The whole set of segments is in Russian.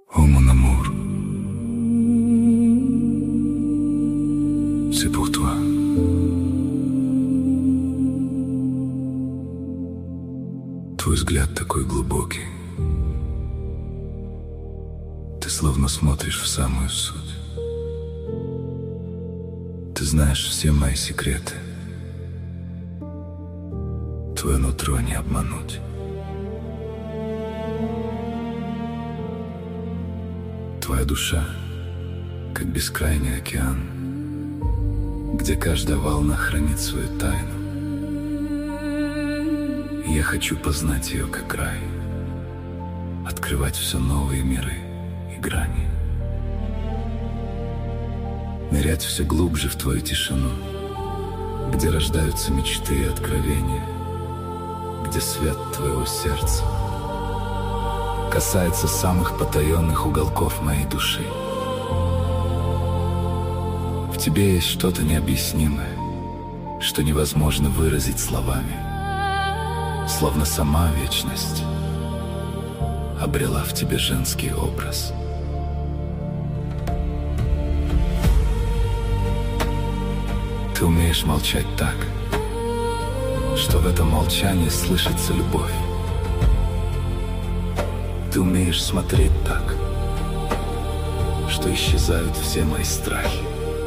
Oh mon amour, c'est pour toi. Твой взгляд такой глубокий. Ты словно смотришь в самую суть. Ты знаешь все мои секреты. Твое нутро не обмануть. Твоя душа, как бескрайний океан, где каждая волна хранит свою тайну. И я хочу познать ее как рай, открывать все новые миры и грани, нырять все глубже в твою тишину, где рождаются мечты и откровения, где свет твоего сердца касается самых потаенных уголков моей души. В тебе есть что-то необъяснимое, что невозможно выразить словами, словно сама вечность обрела в тебе женский образ. Ты умеешь молчать так, что в этом молчании слышится любовь. Ты умеешь смотреть так, что исчезают все мои страхи.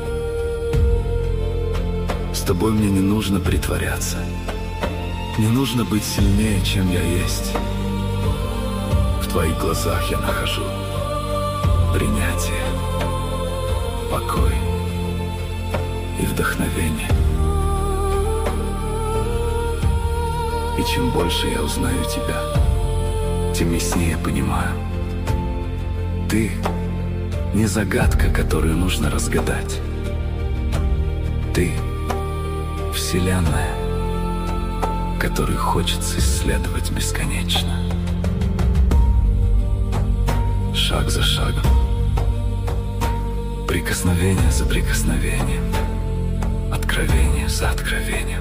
С тобой мне не нужно притворяться, не нужно быть сильнее, чем я есть. В твоих глазах я нахожу принятие, покой и вдохновение. И чем больше я узнаю тебя, тем яснее понимаю. Ты не загадка, которую нужно разгадать. Ты — вселенная, которую хочется исследовать бесконечно. Шаг за шагом, прикосновение за прикосновением, откровение за откровением.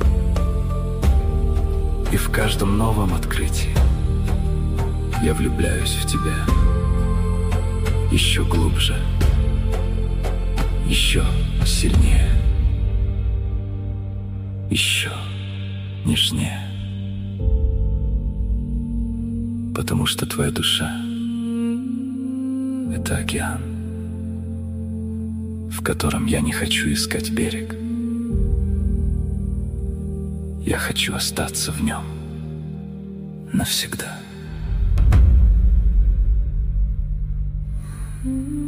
И в каждом новом открытии я влюбляюсь в тебя еще глубже, еще сильнее, еще нежнее. Потому что твоя душа — это океан, в котором я не хочу искать берег. Я хочу остаться в нем навсегда.